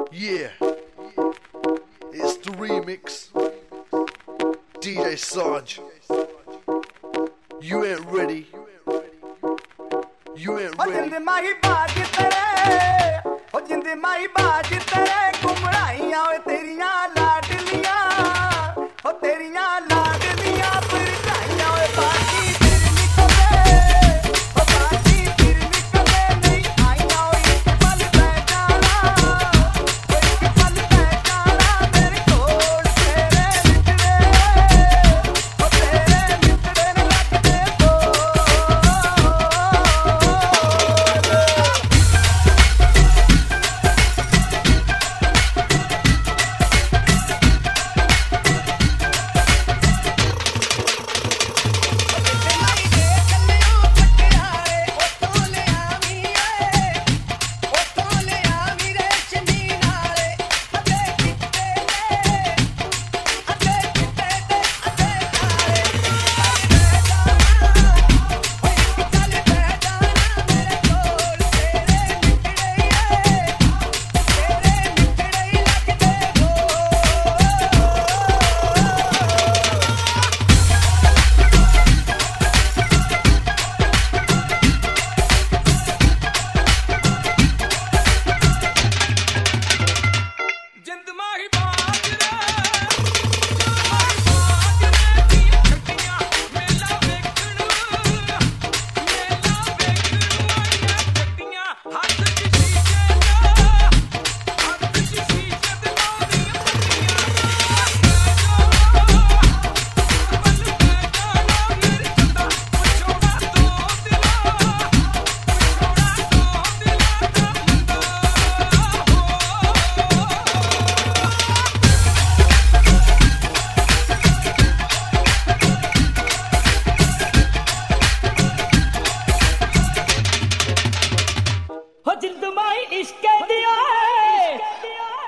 Yeah, it's the remix. DJ Sarge, you ain't ready. You ain't ready. जिंद माही बाज तेरे, ओ जिंद माही बाज तेरे, घुमराइयां ओए तेरियां लाडलियां, ओ तेरियां लाडलियां फिरकाइयां ओए बाकी फिर निकले, ओ बाकी फिर निकले नहीं आइयां ओए एक पल पै जाना, ओ एक पल पै जाना मेरे कोल तेरे मिठड़े, ओ तेरे मिठड़े न लगदे बोल। हो जिंद माही इश्क दिया है